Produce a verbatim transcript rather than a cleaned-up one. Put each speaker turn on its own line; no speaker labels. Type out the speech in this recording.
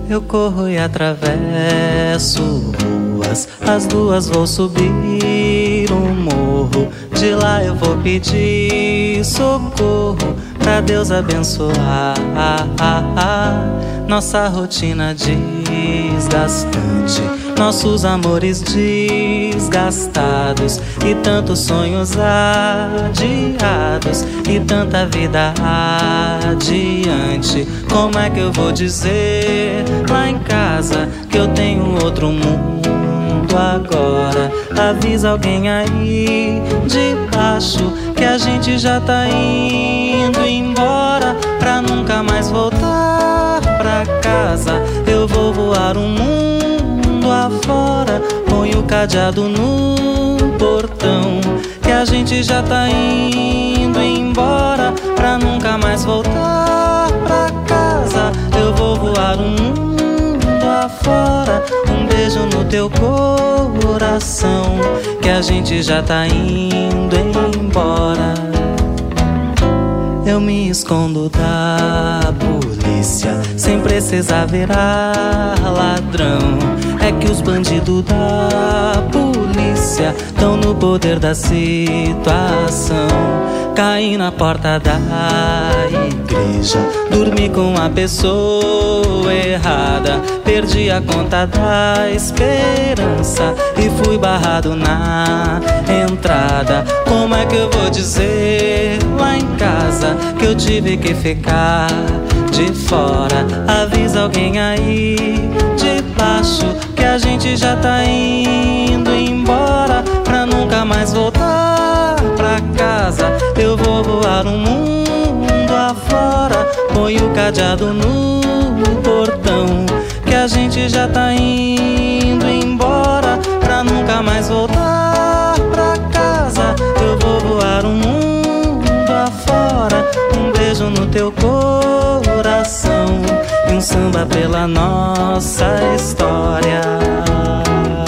Eu corro e atravesso ruas, as duas vou subir um morro. De lá eu vou pedir socorro pra Deus abençoar nossa rotina desgastante, nossos amores desgastados e tantos sonhos adiados e tanta vida adiante. Como é que eu vou dizer lá em casa que eu tenho outro mundo agora? Avisa alguém aí de baixo que a gente já tá indo embora pra nunca mais voltar pra casa. Eu vou voar um mundo afora, põe o cadeado no portão que a gente já tá indo embora pra nunca mais voltar pra casa. Eu vou voar um mundo afora, um beijo no teu coração que a gente já tá indo embora. Eu me escondo da polícia sem precisar virar ladrão. É que os bandidos da polícia tão no poder da situação. Caí na porta da igreja, dormi com a pessoa errada, perdi a conta da esperança e fui barrado na entrada. Como é que eu vou dizer lá em casa que eu tive que ficar de fora? Avisa alguém aí de baixo que a gente já tá indo embora pra nunca mais voltar pra casa. Eu vou voar um mundo afora, põe o cadeado no portão que a gente já tá indo embora pra nunca mais voltar pra casa. Eu vou voar um mundo afora, um beijo no teu coração e um samba pela nossa história.